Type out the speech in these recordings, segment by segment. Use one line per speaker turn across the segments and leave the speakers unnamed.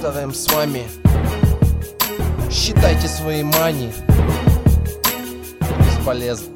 Некоторым с вами считайте свои мани бесполезно.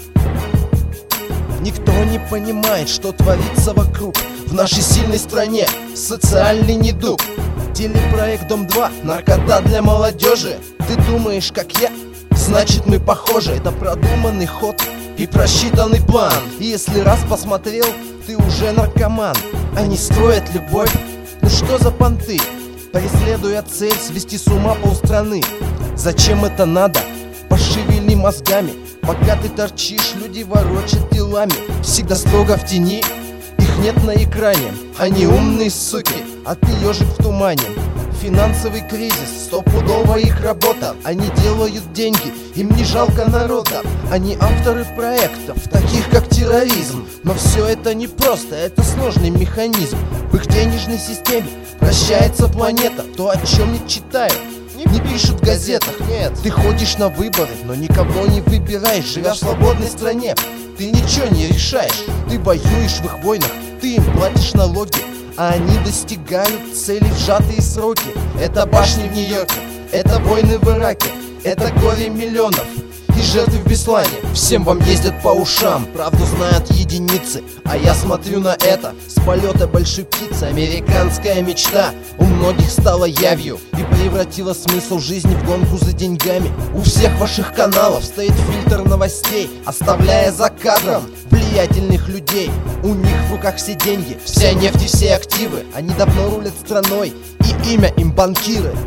Никто не понимает, что творится вокруг. В нашей сильной стране социальный недуг. Телепроект «Дом-2», наркота для молодежи. Ты думаешь, как я? Значит, мы похожи. Это продуманный ход и просчитанный план. И если раз посмотрел, ты уже наркоман. Они строят любовь, ну что за понты? Преследуя цель свести с ума полстраны. Зачем это надо? Пошевели мозгами. Пока ты торчишь, люди ворочат делами. Всегда строго в тени, их нет на экране. Они умные суки, а ты ежик в тумане. Финансовый кризис, стопудово их работа. Они делают деньги, им не жалко народа. Они авторы проектов, таких как терроризм. Но все это не просто, это сложный механизм. В их денежной системе вращается планета. То, о чем не читают, не пишут в газетах. Нет, ты ходишь на выборы, но никого не выбираешь. Живя в свободной стране, ты ничего не решаешь. Ты воюешь в их войнах, ты им платишь налоги, а они достигают целей в сжатые сроки. Это башни в Нью-Йорке, это войны в Ираке, это горе миллионов и жертвы в Беслане. Всем вам ездят по ушам, правду знают единицы. А я смотрю на это с полета большой птицы. Американская мечта у многих стала явью и превратила смысл жизни в гонку за деньгами. У всех ваших каналов стоит фильтр новостей, оставляя за кадром влиятельных людей. У них в руках все деньги, вся нефть и все активы. Они давно рулят страной, и имя им банкиры.